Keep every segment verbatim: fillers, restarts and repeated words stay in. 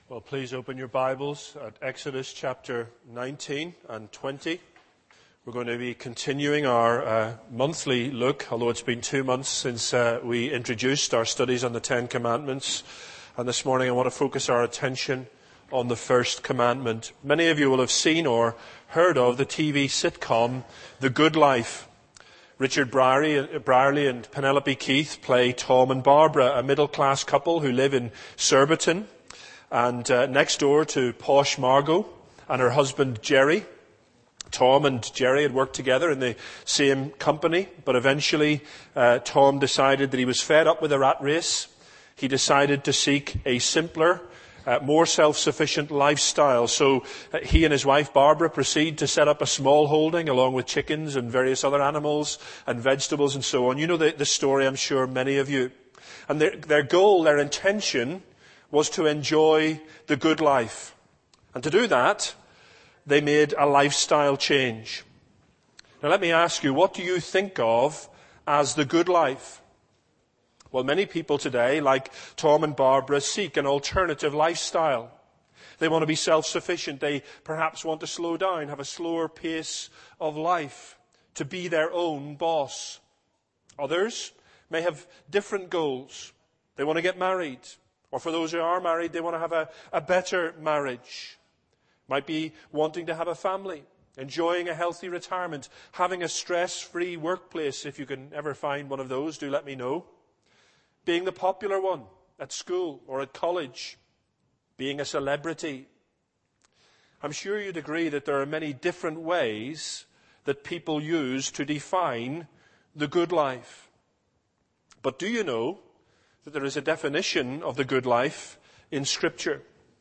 Well, please open your Bibles at Exodus chapter nineteen and twenty. We're going to be continuing our uh, monthly look, although it's been two months since uh, we introduced our studies on the Ten Commandments. And this morning I want to focus our attention on the first commandment. Many of you will have seen or heard of the T V sitcom The Good Life. Richard Brierley and Penelope Keith play Tom and Barbara, a middle-class couple who live in Surbiton. And uh, next door to posh Margot and her husband Jerry. Tom and Jerry had worked together in the same company, but eventually uh, Tom decided that he was fed up with the rat race. He decided to seek a simpler, uh, more self-sufficient lifestyle. So uh, he and his wife Barbara proceed to set up a small holding along with chickens and various other animals and vegetables and so on. You know the, the story, I'm sure, many of you. And their, their goal, their intention was to enjoy the good life. And to do that, they made a lifestyle change. Now let me ask you, what do you think of as the good life? Well, many people today, like Tom and Barbara, seek an alternative lifestyle. They want to be self-sufficient. They perhaps want to slow down, have a slower pace of life, to be their own boss. Others may have different goals. They want to get married. Or for those who are married, they want to have a, a better marriage. Might be wanting to have a family, enjoying a healthy retirement, having a stress-free workplace. If you can ever find one of those, do let me know. Being the popular one at school or at college. Being a celebrity. I'm sure you'd agree that there are many different ways that people use to define the good life. But do you know that there is a definition of the good life in Scripture?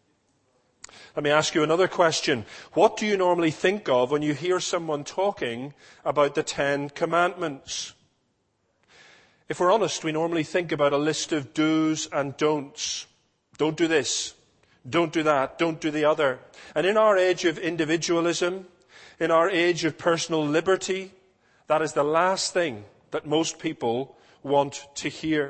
Let me ask you another question. What do you normally think of when you hear someone talking about the Ten Commandments? If we're honest, we normally think about a list of do's and don'ts. Don't do this. Don't do that. Don't do the other. And in our age of individualism, in our age of personal liberty, that is the last thing that most people want to hear.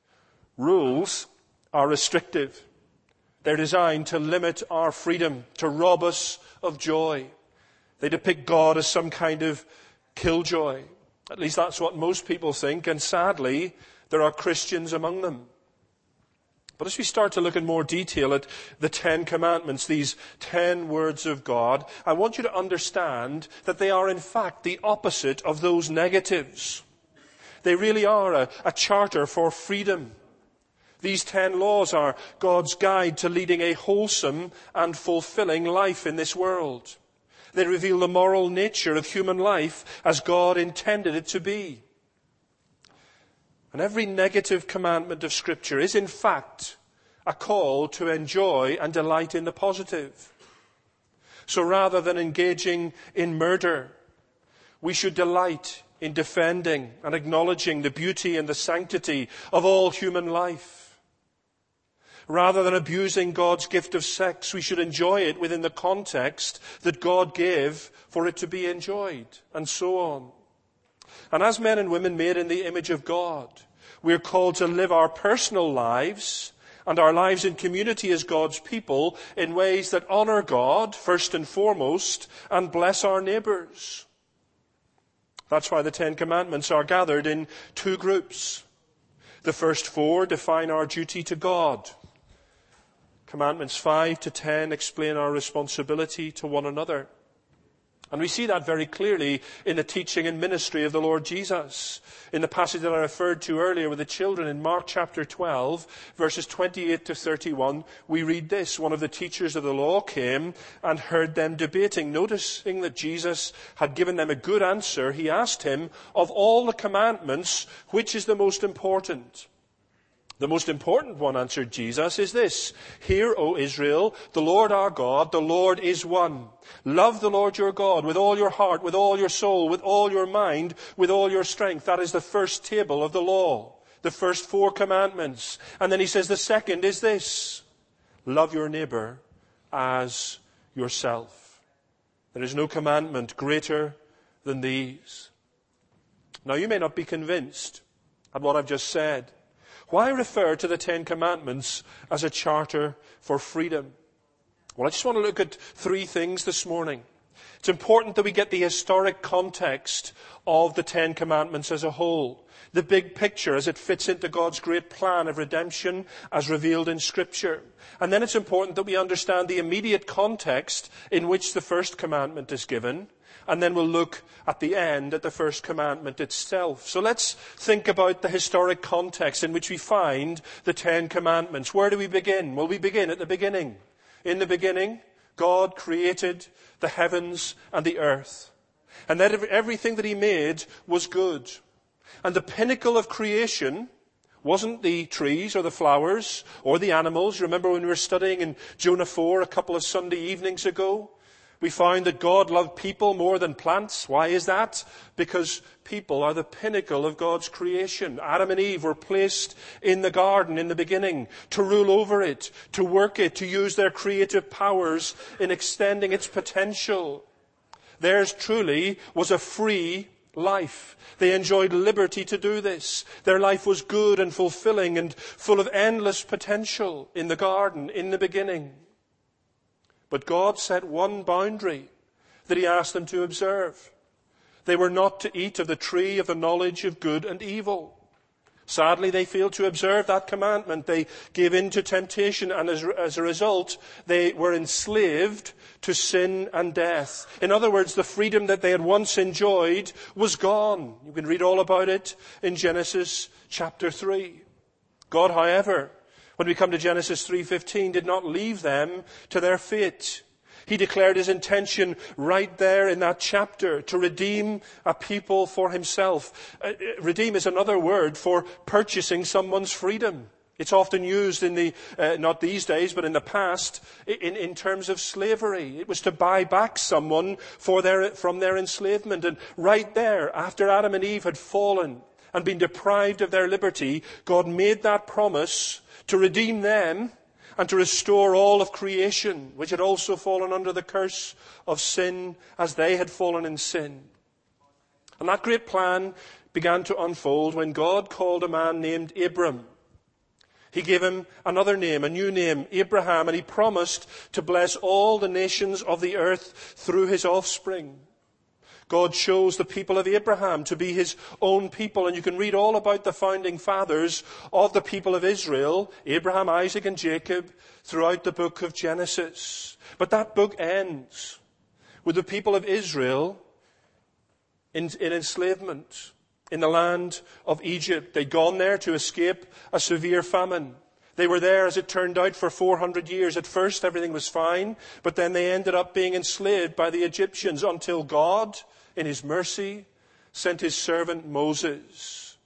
Rules are restrictive. They're designed to limit our freedom, to rob us of joy. They depict God as some kind of killjoy. At least that's what most people think, and sadly, there are Christians among them. But as we start to look in more detail at the Ten Commandments, these ten words of God, I want you to understand that they are in fact the opposite of those negatives. They really are a, a charter for freedom. These ten laws are God's guide to leading a wholesome and fulfilling life in this world. They reveal the moral nature of human life as God intended it to be. And every negative commandment of Scripture is in fact a call to enjoy and delight in the positive. So rather than engaging in murder, we should delight in defending and acknowledging the beauty and the sanctity of all human life. Rather than abusing God's gift of sex, we should enjoy it within the context that God gave for it to be enjoyed, and so on. And as men and women made in the image of God, we are called to live our personal lives and our lives in community as God's people in ways that honor God, first and foremost, and bless our neighbors. That's why the Ten Commandments are gathered in two groups. The first four define our duty to God. Commandments five to ten explain our responsibility to one another. And we see that very clearly in the teaching and ministry of the Lord Jesus. In the passage that I referred to earlier with the children in Mark chapter twelve, verses twenty-eight to thirty-one, we read this. One of the teachers of the law came and heard them debating. Noticing that Jesus had given them a good answer, he asked him, of all the commandments, which is the most important? The most important one, answered Jesus, is this. Hear, O Israel, the Lord our God, the Lord is one. Love the Lord your God with all your heart, with all your soul, with all your mind, with all your strength. That is the first table of the law, the first four commandments. And then he says the second is this. Love your neighbor as yourself. There is no commandment greater than these. Now you may not be convinced at what I've just said. Why refer to the Ten Commandments as a charter for freedom? Well, I just want to look at three things this morning. It's important that we get the historic context of the Ten Commandments as a whole. The big picture as it fits into God's great plan of redemption as revealed in Scripture. And then it's important that we understand the immediate context in which the first commandment is given. And then we'll look at the end at the first commandment itself. So let's think about the historic context in which we find the Ten Commandments. Where do we begin? Well, we begin at the beginning. In the beginning, God created the heavens and the earth. And that everything that he made was good. And the pinnacle of creation wasn't the trees or the flowers or the animals. Remember when we were studying in Jonah four a couple of Sunday evenings ago? We found that God loved people more than plants. Why is that? Because people are the pinnacle of God's creation. Adam and Eve were placed in the garden in the beginning to rule over it, to work it, to use their creative powers in extending its potential. Theirs truly was a free life. They enjoyed liberty to do this. Their life was good and fulfilling and full of endless potential in the garden in the beginning. But God set one boundary that he asked them to observe. They were not to eat of the tree of the knowledge of good and evil. Sadly, they failed to observe that commandment. They gave in to temptation, and as, as a result, they were enslaved to sin and death. In other words, the freedom that they had once enjoyed was gone. You can read all about it in Genesis chapter three. God, however, when we come to Genesis three fifteen, did not leave them to their fate. He declared his intention right there in that chapter to redeem a people for himself. Uh, redeem is another word for purchasing someone's freedom. It's often used in the, uh, not these days, but in the past, in, in terms of slavery. It was to buy back someone for their, from their enslavement. And right there, after Adam and Eve had fallen and been deprived of their liberty, God made that promise to redeem them and to restore all of creation, which had also fallen under the curse of sin as they had fallen in sin. And that great plan began to unfold when God called a man named Abram. He gave him another name, a new name, Abraham, and he promised to bless all the nations of the earth through his offspring. God chose the people of Abraham to be his own people. And you can read all about the founding fathers of the people of Israel, Abraham, Isaac, and Jacob, throughout the book of Genesis. But that book ends with the people of Israel in, in enslavement in the land of Egypt. They'd gone there to escape a severe famine. They were there, as it turned out, for four hundred years. At first, everything was fine, but then they ended up being enslaved by the Egyptians until God, in his mercy, sent his servant Moses.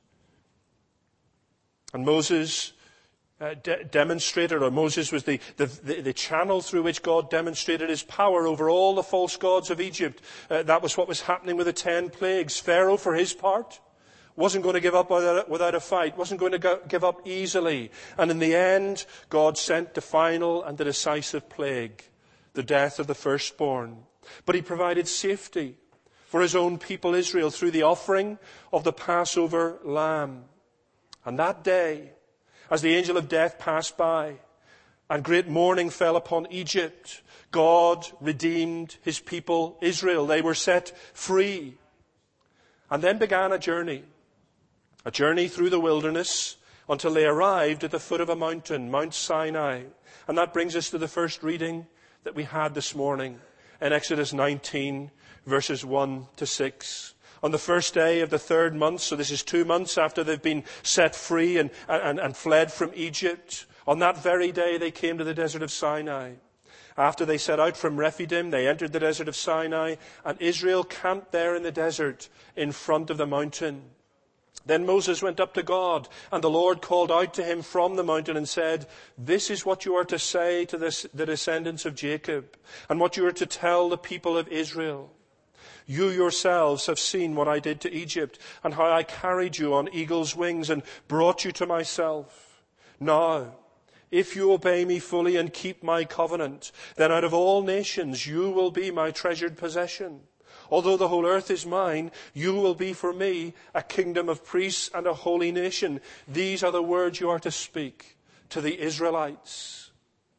And Moses uh, de- demonstrated, or Moses was the, the, the, the channel through which God demonstrated his power over all the false gods of Egypt. Uh, that was what was happening with the ten plagues. Pharaoh, for his part, wasn't going to give up without, without a fight, wasn't going to go, give up easily. And in the end, God sent the final and the decisive plague, the death of the firstborn. But he provided safety for his own people Israel through the offering of the Passover lamb. And that day, as the angel of death passed by and great mourning fell upon Egypt, God redeemed his people Israel. They were set free. And then began a journey, a journey through the wilderness until they arrived at the foot of a mountain, Mount Sinai. And that brings us to the first reading that we had this morning in Exodus nineteen, verses one to six. On the first day of the third month, so this is two months after they've been set free and, and, and fled from Egypt, on that very day they came to the desert of Sinai. After they set out from Rephidim, they entered the desert of Sinai, and Israel camped there in the desert in front of the mountain. Then Moses went up to God, and the Lord called out to him from the mountain and said, "This is what you are to say to this, the descendants of Jacob, and what you are to tell the people of Israel. You yourselves have seen what I did to Egypt, and how I carried you on eagle's wings and brought you to myself. Now, if you obey me fully and keep my covenant, then out of all nations you will be my treasured possession. Although the whole earth is mine, you will be for me a kingdom of priests and a holy nation. These are the words you are to speak to the Israelites.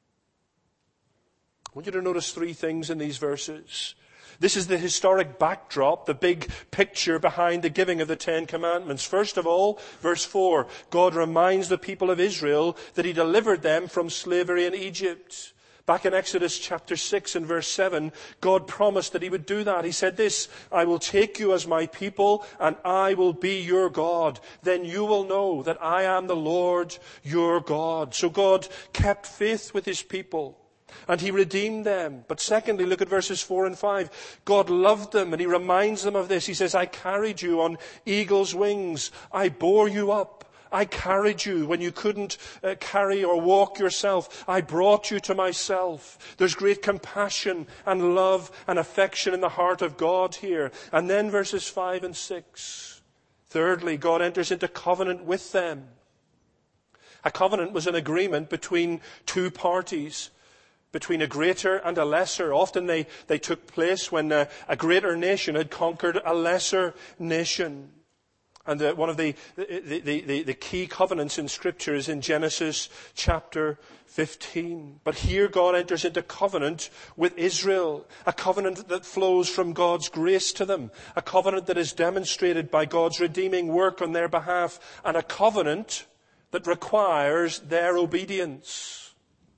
I want you to notice three things in these verses. This is the historic backdrop, the big picture behind the giving of the Ten Commandments. First of all, verse four, God reminds the people of Israel that he delivered them from slavery in Egypt. Back in Exodus chapter six and verse seven, God promised that he would do that. He said this, I will take you as my people and I will be your God. Then you will know that I am the Lord your God. So God kept faith with his people and he redeemed them. But secondly, look at verses four and five. God loved them and he reminds them of this. He says, I carried you on eagle's wings. I bore you up. I carried you when you couldn't uh, carry or walk yourself. I brought you to myself. There's great compassion and love and affection in the heart of God here. And then verses five and six. Thirdly, God enters into covenant with them. A covenant was an agreement between two parties, between a greater and a lesser. Often they, they took place when a, a greater nation had conquered a lesser nation. And the, one of the, the, the, the, the key covenants in Scripture is in Genesis chapter fifteen. But here God enters into covenant with Israel. A covenant that flows from God's grace to them. A covenant that is demonstrated by God's redeeming work on their behalf. And a covenant that requires their obedience.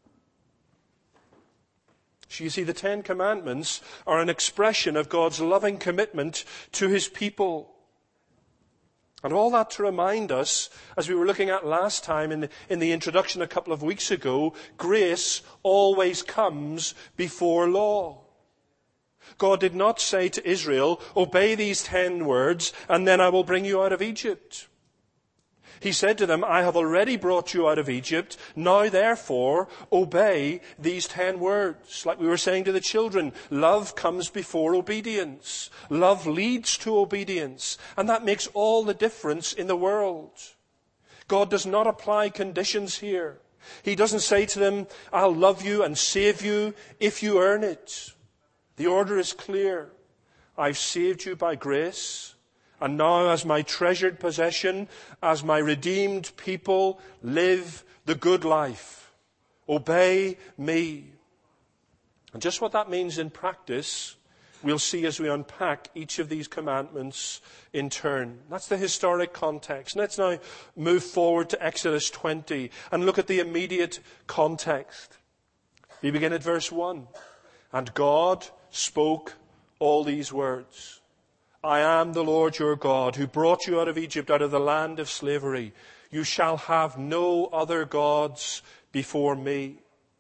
So you see, the Ten Commandments are an expression of God's loving commitment to his people. And all that to remind us, as we were looking at last time in the, in the introduction a couple of weeks ago, grace always comes before law. God did not say to Israel, obey these ten words and then I will bring you out of Egypt. He said to them, I have already brought you out of Egypt. Now, therefore, obey these ten words. Like we were saying to the children, love comes before obedience. Love leads to obedience. And that makes all the difference in the world. God does not apply conditions here. He doesn't say to them, I'll love you and save you if you earn it. The order is clear. I've saved you by grace. And now, as my treasured possession, as my redeemed people, live the good life. Obey me. And just what that means in practice, we'll see as we unpack each of these commandments in turn. That's the historic context. Let's now move forward to Exodus twenty and look at the immediate context. We begin at verse one. And God spoke all these words. I am the Lord your God, who brought you out of Egypt, out of the land of slavery. You shall have no other gods before me.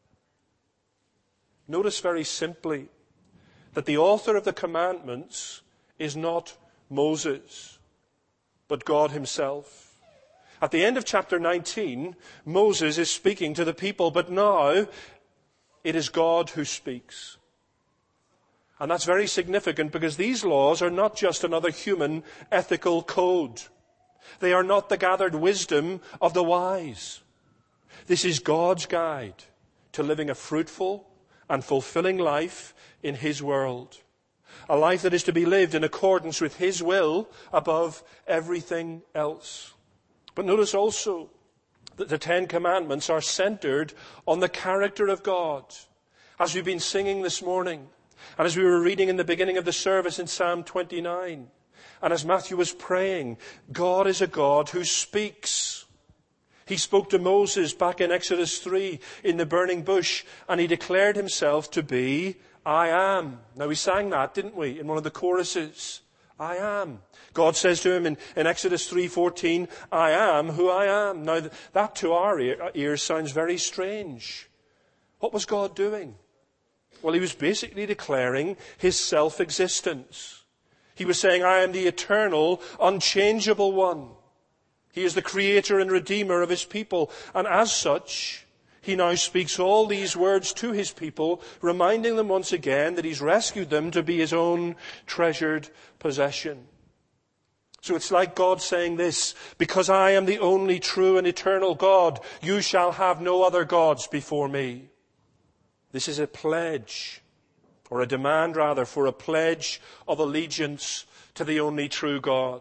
Notice very simply that the author of the commandments is not Moses, but God himself. At the end of chapter nineteen, Moses is speaking to the people, but now it is God who speaks. And that's very significant because these laws are not just another human ethical code. They are not the gathered wisdom of the wise. This is God's guide to living a fruitful and fulfilling life in his world. A life that is to be lived in accordance with his will above everything else. But notice also that the Ten Commandments are centered on the character of God. As we've been singing this morning, and as we were reading in the beginning of the service in Psalm twenty-nine, and as Matthew was praying, God is a God who speaks. He spoke to Moses back in Exodus three in the burning bush, and he declared himself to be, I am. Now we sang that, didn't we, in one of the choruses? I am. God says to him in, in Exodus three fourteen, I am who I am. Now that to our ear, ears sounds very strange. What was God doing? Well, he was basically declaring his self-existence. He was saying, I am the eternal, unchangeable one. He is the creator and redeemer of his people. And as such, he now speaks all these words to his people, reminding them once again that he's rescued them to be his own treasured possession. So it's like God saying this, because I am the only true and eternal God, you shall have no other gods before me. This is a pledge. or a demand rather, for a pledge of allegiance to the only true God.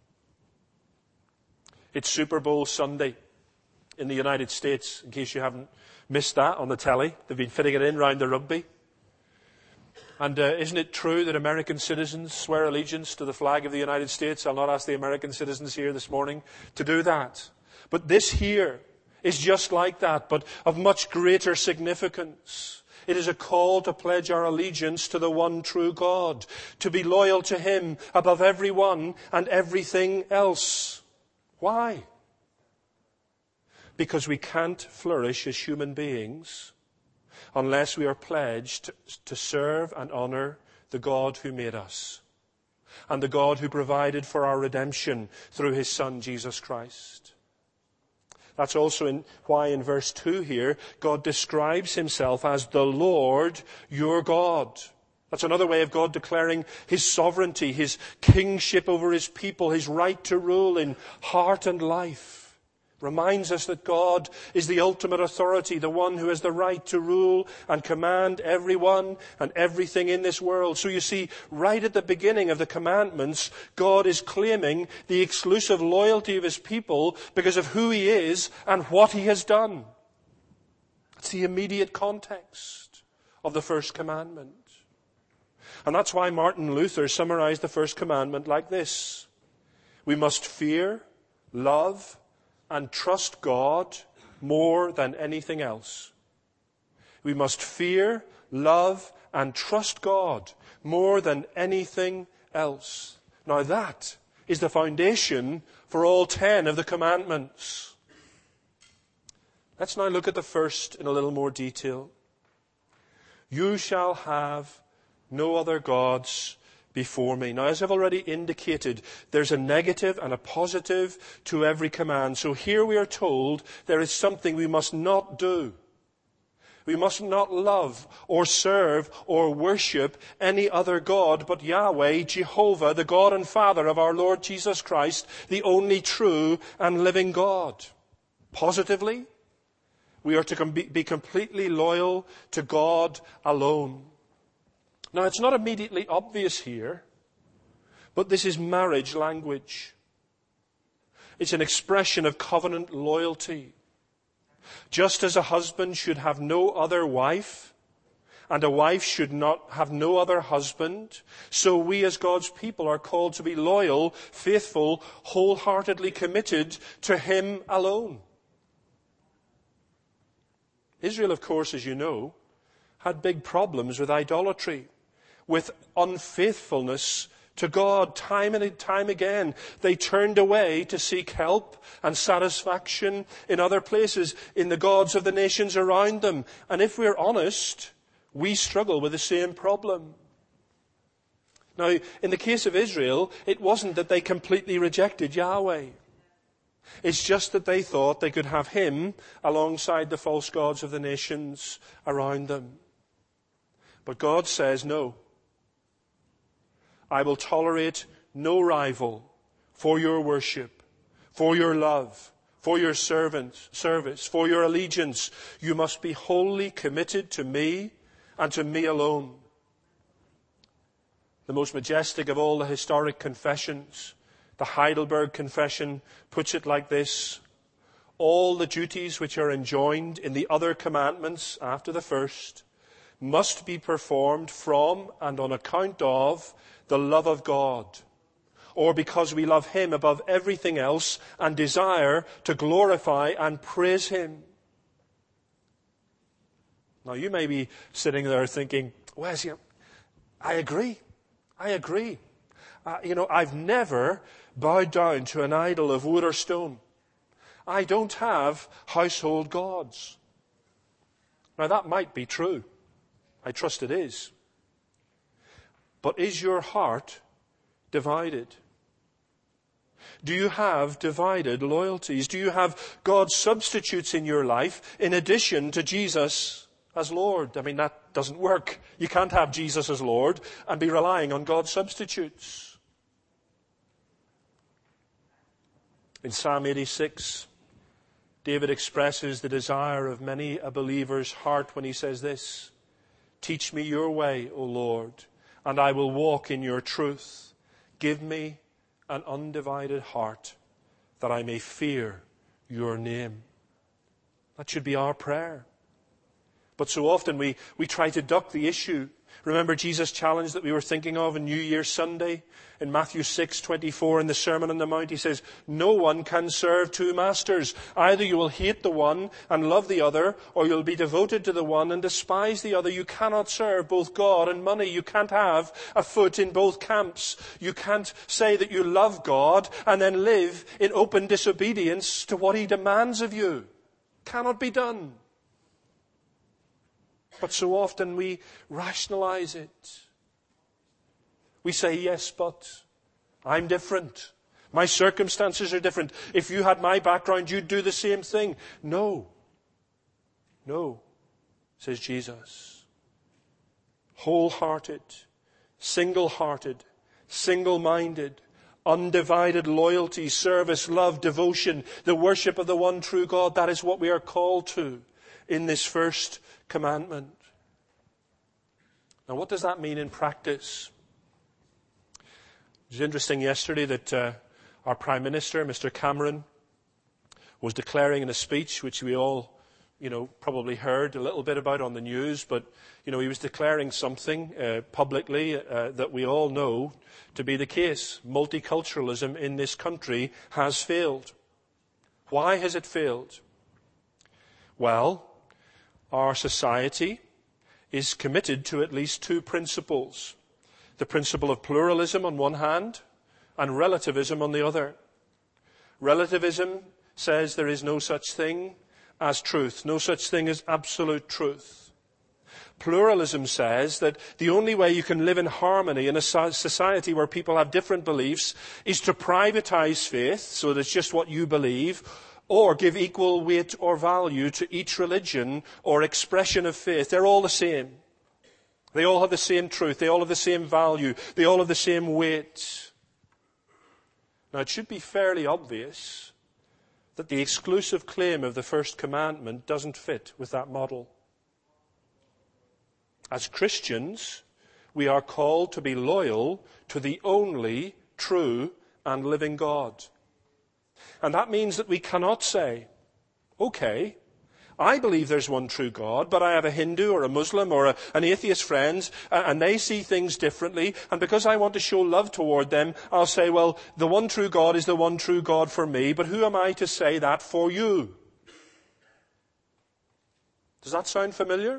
It's Super Bowl Sunday in the United States, in case you haven't missed that on the telly. They've been fitting it in round the rugby. And uh, isn't it true that American citizens swear allegiance to the flag of the United States? I'll not ask the American citizens here this morning to do that. But this here is just like that, but of much greater significance. It is a call to pledge our allegiance to the one true God, to be loyal to Him above everyone and everything else. Why? Because we can't flourish as human beings unless we are pledged to serve and honor the God who made us and the God who provided for our redemption through His Son, Jesus Christ. That's also in, why in verse two here, God describes Himself as the Lord your God. That's another way of God declaring His sovereignty, His kingship over His people, His right to rule in heart and life. Reminds us that God is the ultimate authority, the one who has the right to rule and command everyone and everything in this world. So you see, right at the beginning of the commandments, God is claiming the exclusive loyalty of His people because of who He is and what He has done. It's the immediate context of the first commandment. And that's why Martin Luther summarized the first commandment like this: we must fear, love, and trust God more than anything else. We must fear, love, and trust God more than anything else. Now that is the foundation for all ten of the commandments. Let's now look at the first in a little more detail. You shall have no other gods before me. Now, as I've already indicated, there's a negative and a positive to every command. So here we are told there is something we must not do. We must not love or serve or worship any other God but Yahweh, Jehovah, the God and Father of our Lord Jesus Christ, the only true and living God. Positively, we are to be completely loyal to God alone. Now, it's not immediately obvious here, but this is marriage language. It's an expression of covenant loyalty. Just as a husband should have no other wife, and a wife should not have no other husband, so we as God's people are called to be loyal, faithful, wholeheartedly committed to Him alone. Israel, of course, as you know, had big problems with idolatry, with unfaithfulness to God. Time and time again, they turned away to seek help and satisfaction in other places, in the gods of the nations around them. And if we're honest, we struggle with the same problem. Now, in the case of Israel, it wasn't that they completely rejected Yahweh. It's just that they thought they could have Him alongside the false gods of the nations around them. But God says, no. I will tolerate no rival for your worship, for your love, for your servant, service, for your allegiance. You must be wholly committed to me and to me alone. The most majestic of all the historic confessions, the Heidelberg Confession, puts it like this: all the duties which are enjoined in the other commandments after the first must be performed from and on account of the love of God, or because we love Him above everything else and desire to glorify and praise Him. Now, you may be sitting there thinking, Wes, I agree. I agree. Uh, you know, I've never bowed down to an idol of wood or stone. I don't have household gods. Now, that might be true. I trust it is. But is your heart divided? Do you have divided loyalties? Do you have God's substitutes in your life in addition to Jesus as Lord? I mean, that doesn't work. You can't have Jesus as Lord and be relying on God's substitutes. In Psalm eighty-six, David expresses the desire of many a believer's heart when he says this: Teach me your way, O Lord, and I will walk in your truth. Give me an undivided heart, that I may fear your name. That should be our prayer. But so often we, we try to duck the issue. Remember Jesus' challenge that we were thinking of on New Year's Sunday? In Matthew six twenty-four in the Sermon on the Mount, he says, no one can serve two masters. Either you will hate the one and love the other, or you'll be devoted to the one and despise the other. You cannot serve both God and money. You can't have a foot in both camps. You can't say that you love God and then live in open disobedience to what he demands of you. Cannot be done. But so often we rationalize it. We say, yes, but I'm different. My circumstances are different. If you had my background, you'd do the same thing. No. No, says Jesus. Wholehearted, single-hearted, single-minded, undivided loyalty, service, love, devotion, the worship of the one true God. That is what we are called to in this first commandment. Now, what does that mean in practice? It was interesting yesterday that uh, our Prime Minister, Mister Cameron, was declaring in a speech, which we all, you know, probably heard a little bit about on the news, but, you know, he was declaring something uh, publicly uh, that we all know to be the case. Multiculturalism in this country has failed. Why has it failed? Well, our society is committed to at least two principles. The principle of pluralism on one hand and relativism on the other. Relativism says there is no such thing as truth, no such thing as absolute truth. Pluralism says that the only way you can live in harmony in a society where people have different beliefs is to privatize faith, so that it's just what you believe, or give equal weight or value to each religion or expression of faith. They're all the same. They all have the same truth. They all have the same value. They all have the same weight. Now, it should be fairly obvious that the exclusive claim of the first commandment doesn't fit with that model. As Christians, we are called to be loyal to the only true and living God. And that means that we cannot say, okay, I believe there's one true God, but I have a Hindu or a Muslim or a, an atheist friend, uh, and they see things differently, and because I want to show love toward them, I'll say, well, the one true God is the one true God for me, but who am I to say that for you? Does that sound familiar?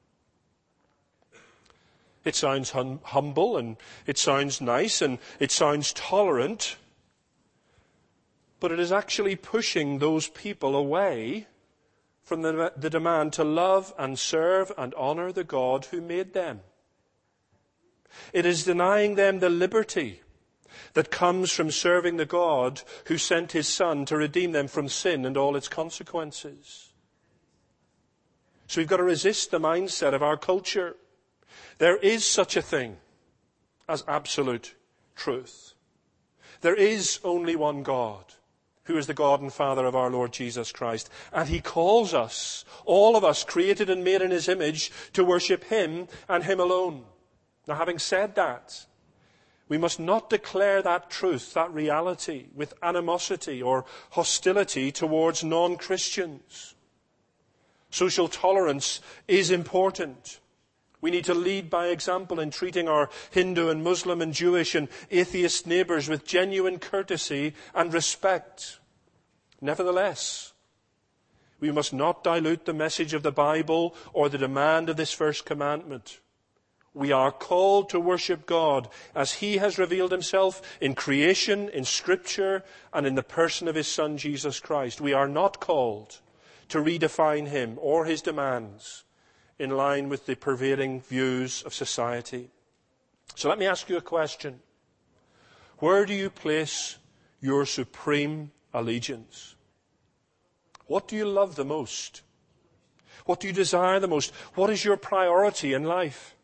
It sounds hum- humble, and it sounds nice, and it sounds tolerant, but it is actually pushing those people away from the, the demand to love and serve and honor the God who made them. It is denying them the liberty that comes from serving the God who sent his Son to redeem them from sin and all its consequences. So we've got to resist the mindset of our culture. There is such a thing as absolute truth. There is only one God, who is the God and Father of our Lord Jesus Christ. And he calls us, all of us created and made in his image, to worship him and him alone. Now, having said that, we must not declare that truth, that reality, with animosity or hostility towards non-Christians. Social tolerance is important. We need to lead by example in treating our Hindu and Muslim and Jewish and atheist neighbours with genuine courtesy and respect. Nevertheless, we must not dilute the message of the Bible or the demand of this first commandment. We are called to worship God as he has revealed himself in creation, in Scripture, and in the person of his Son, Jesus Christ. We are not called to redefine him or his demands in line with the pervading views of society. So let me ask you a question. Where do you place your supreme allegiance? What do you love the most? What do you desire the most? What is your priority in life?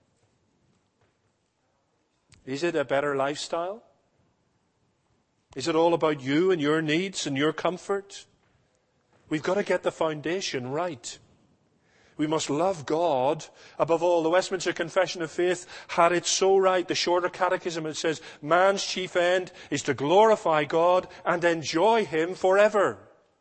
Is it a better lifestyle? Is it all about you and your needs and your comfort? We've got to get the foundation right. We must love God above all. The Westminster Confession of Faith had it so right. The Shorter Catechism, it says, man's chief end is to glorify God and enjoy him forever.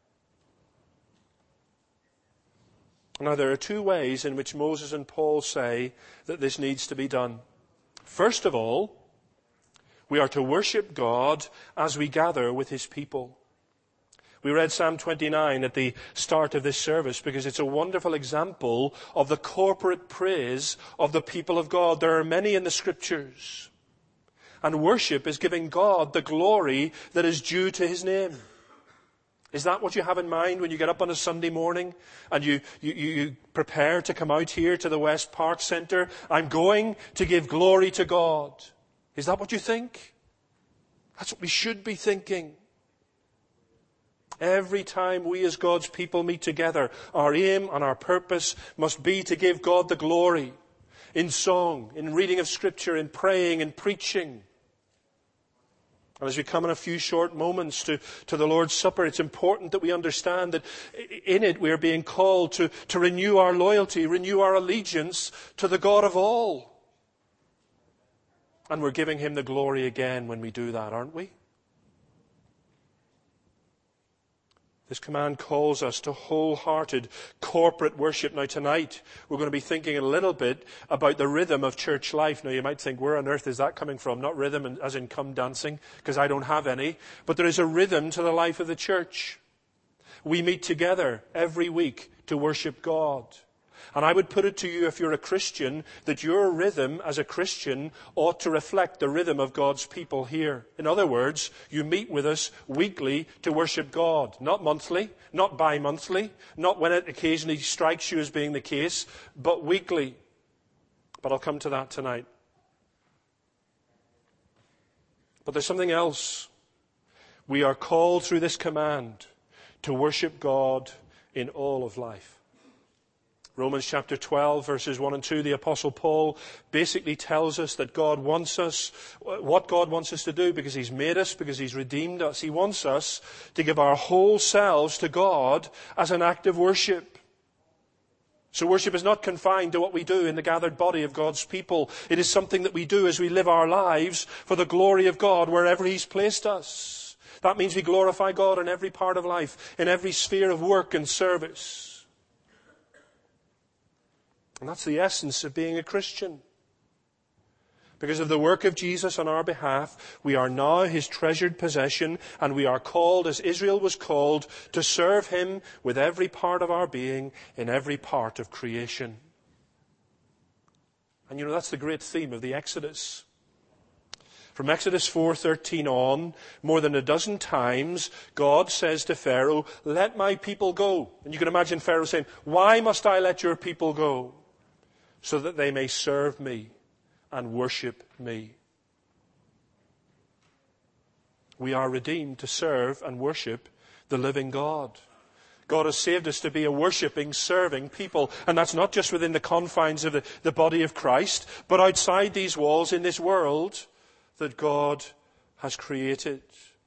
Now, there are two ways in which Moses and Paul say that this needs to be done. First of all, we are to worship God as we gather with his people. We read Psalm twenty-nine at the start of this service because it's a wonderful example of the corporate praise of the people of God. There are many in the Scriptures. And worship is giving God the glory that is due to his name. Is that what you have in mind when you get up on a Sunday morning and you, you, you prepare to come out here to the West Park Centre? I'm going to give glory to God. Is that what you think? That's what we should be thinking. Every time we as God's people meet together, our aim and our purpose must be to give God the glory in song, in reading of Scripture, in praying, in preaching. And as we come in a few short moments to, to the Lord's Supper, it's important that we understand that in it we are being called to, to renew our loyalty, renew our allegiance to the God of all. And we're giving him the glory again when we do that, aren't we? This command calls us to wholehearted corporate worship. Now tonight, we're going to be thinking a little bit about the rhythm of church life. Now you might think, where on earth is that coming from? Not rhythm as in come dancing, because I don't have any. But there is a rhythm to the life of the church. We meet together every week to worship God. And I would put it to you, if you're a Christian, that your rhythm as a Christian ought to reflect the rhythm of God's people here. In other words, you meet with us weekly to worship God. Not monthly, not bi-monthly, not when it occasionally strikes you as being the case, but weekly. But I'll come to that tonight. But there's something else. We are called through this command to worship God in all of life. Romans chapter twelve, verses one and two, the Apostle Paul basically tells us that God wants us, what God wants us to do, because he's made us, because he's redeemed us. He wants us to give our whole selves to God as an act of worship. So worship is not confined to what we do in the gathered body of God's people. It is something that we do as we live our lives for the glory of God wherever he's placed us. That means we glorify God in every part of life, in every sphere of work and service. And that's the essence of being a Christian. Because of the work of Jesus on our behalf, we are now his treasured possession, and we are called, as Israel was called, to serve him with every part of our being in every part of creation. And you know, that's the great theme of the Exodus. From Exodus four thirteen on, more than a dozen times, God says to Pharaoh, let my people go. And you can imagine Pharaoh saying, why must I let your people go? So that they may serve me and worship me. We are redeemed to serve and worship the living God. God has saved us to be a worshipping, serving people. And that's not just within the confines of the, the body of Christ, but outside these walls in this world that God has created.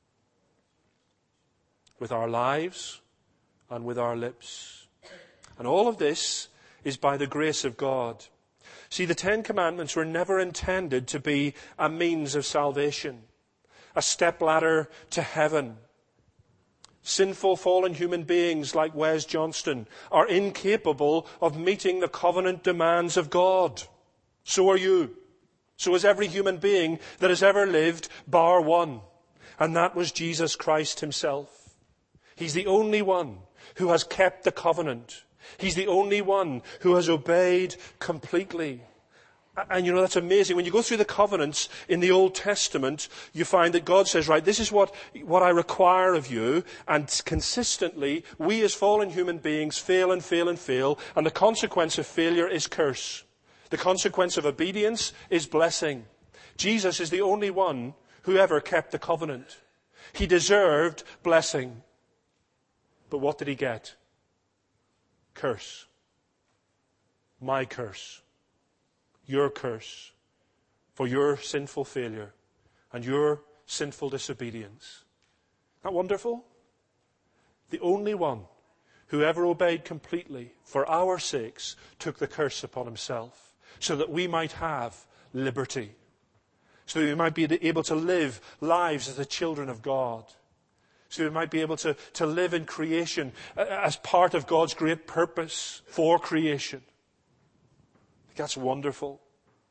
With our lives and with our lips. And all of this is by the grace of God. See, the Ten Commandments were never intended to be a means of salvation, a stepladder to heaven. Sinful, fallen human beings like Wes Johnston are incapable of meeting the covenant demands of God. So are you. So is every human being that has ever lived, bar one. And that was Jesus Christ himself. He's the only one who has kept the covenant. He's the only one who has obeyed completely. And you know, that's amazing. When you go through the covenants in the Old Testament, you find that God says, right, this is what, what I require of you. And consistently, we as fallen human beings fail and fail and fail. And the consequence of failure is curse. The consequence of obedience is blessing. Jesus is the only one who ever kept the covenant. He deserved blessing. But what did he get? Curse. My curse. Your curse. For your sinful failure and your sinful disobedience. Isn't that wonderful? The only one whoever obeyed completely for our sakes took the curse upon himself, so that we might have liberty, so that we might be able to live lives as the children of God, so we might be able to, to live in creation as part of God's great purpose for creation. That's wonderful.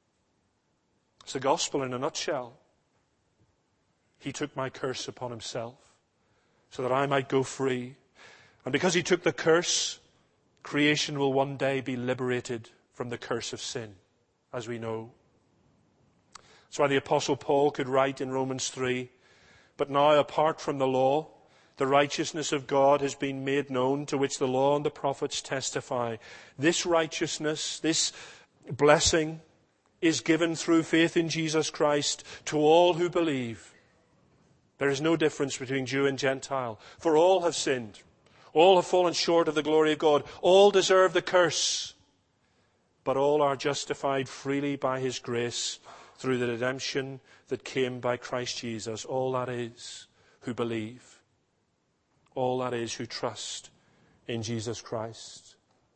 It's the gospel in a nutshell. He took my curse upon himself so that I might go free. And because he took the curse, creation will one day be liberated from the curse of sin, as we know. That's why the Apostle Paul could write in Romans three, "But now, apart from the law, the righteousness of God has been made known, to which the law and the prophets testify. This righteousness, this blessing, is given through faith in Jesus Christ to all who believe. There is no difference between Jew and Gentile, for all have sinned. All have fallen short of the glory of God. All deserve the curse. But all are justified freely by his grace through the redemption that came by Christ Jesus." All that is who believe. All that is who trust in Jesus Christ.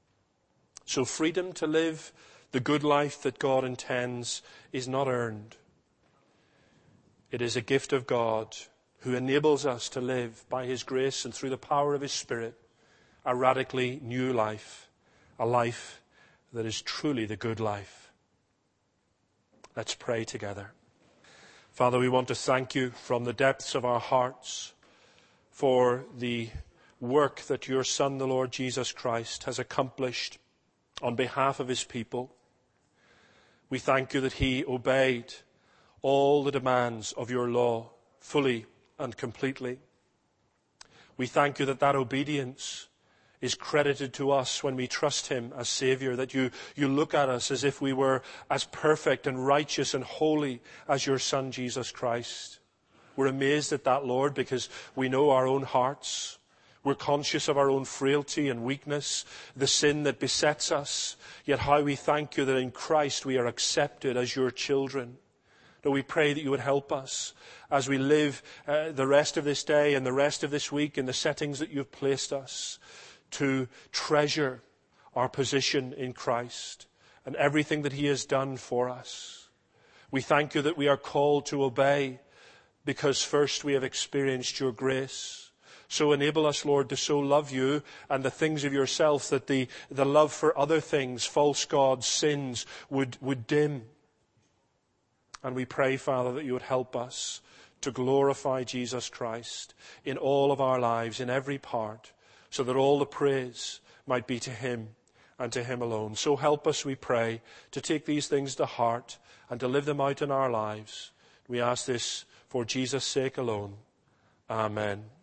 So freedom to live the good life that God intends is not earned. It is a gift of God, who enables us to live by his grace and through the power of his Spirit a radically new life, a life that is truly the good life. Let's pray together. Father, we want to thank you from the depths of our hearts for the work that your Son, the Lord Jesus Christ, has accomplished on behalf of his people. We thank you that he obeyed all the demands of your law fully and completely. We thank you that that obedience is credited to us when we trust him as Saviour, that you, you look at us as if we were as perfect and righteous and holy as your Son, Jesus Christ. We're amazed at that, Lord, because we know our own hearts. We're conscious of our own frailty and weakness, the sin that besets us. Yet how we thank you that in Christ we are accepted as your children. Lord, we pray that you would help us as we live uh, the rest of this day and the rest of this week in the settings that you've placed us, to treasure our position in Christ and everything that he has done for us. We thank you that we are called to obey because first we have experienced your grace. So enable us, Lord, to so love you and the things of yourself that the, the love for other things, false gods, sins, would, would dim. And we pray, Father, that you would help us to glorify Jesus Christ in all of our lives, in every part, so that all the praise might be to him and to him alone. So help us, we pray, to take these things to heart and to live them out in our lives. We ask this for Jesus' sake alone. Amen.